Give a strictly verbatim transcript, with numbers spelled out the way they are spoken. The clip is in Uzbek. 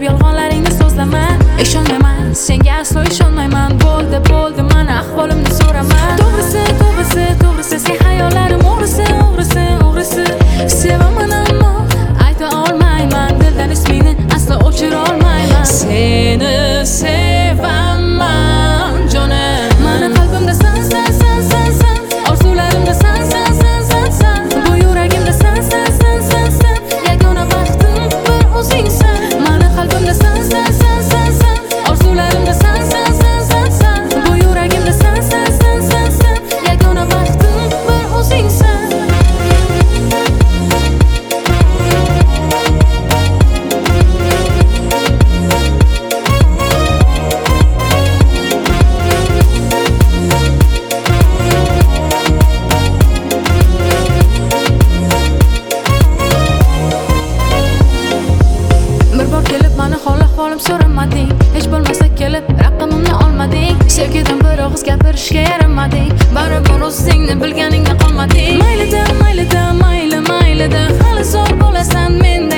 yolg'onlaringni so'zlama. Ishonmayman, senga aslo ishonmayman. Bo'ldi, bo'ldi, mana ahvolimni so'raman. To'g'risi, to'g'risi, to'g'risi, sen hayollarim o'g'risi, o'g'risi, o'g'risi. Sevaman ammo ayta olmayman, dildan ismingni aslo o'chira olmayman. Seni sevaman jonim. Mani qalbimda san, san, san, san, san. Orzularimda san, san, san, san, san. Bu yuragimda san, san, san, san, san. Yagona baxtim bir o'zingsan. Mani qalbimda san, san, san, san, san. Orzularimda san, san, san, san, san. Bu yuragimda san, san, san, san, san. Yagona baxtim bir o'zingsan. Bir bor kelib mani hol-ahvolim so'ramading. Hech bo'lmasa kelib raqamimni olmading. Sevgidan bir og'iz gapirishga yaramading. Baribir o'zingni bilganingda qolmading. Maylida, maylida, mayli, maylida, hali zo'r bo'lasan menda.